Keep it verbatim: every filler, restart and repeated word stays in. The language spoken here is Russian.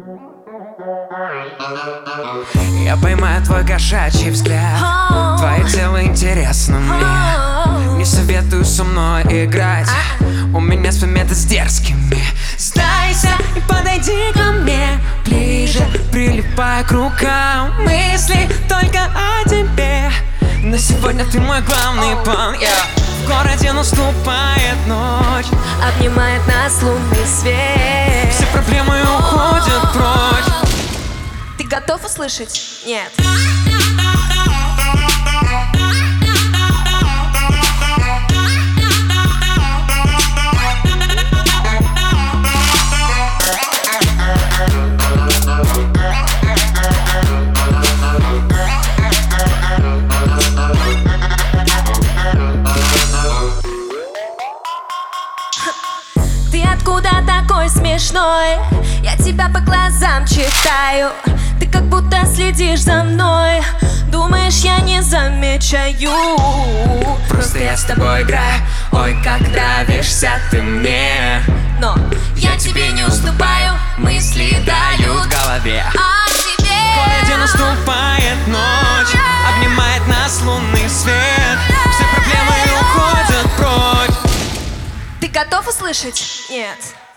Я поймаю твой кошачий взгляд, твое тело интересно мне. Не советую со мной играть, у меня с момента с дерзкими. Сдайся и подойди ко мне ближе, прилипай к рукам. Мысли только о тебе, на сегодня ты мой главный план. yeah. В городе наступает ночь, обнимает нас лунный свет. все проблемы уходят прочь. Ты готов услышать? Нет. Ты откуда такой смешной? Я тебя по глазам читаю. Ты как будто следишь за мной. Думаешь, я не замечаю? Просто я с тобой играю. Ой, как нравишься ты мне. Но я тебе не уступаю. Мысли дают в голове. о тебе. В городе наступает ночь, обнимает нас лунный свет. Все проблемы уходят прочь. Ты готов услышать? Нет.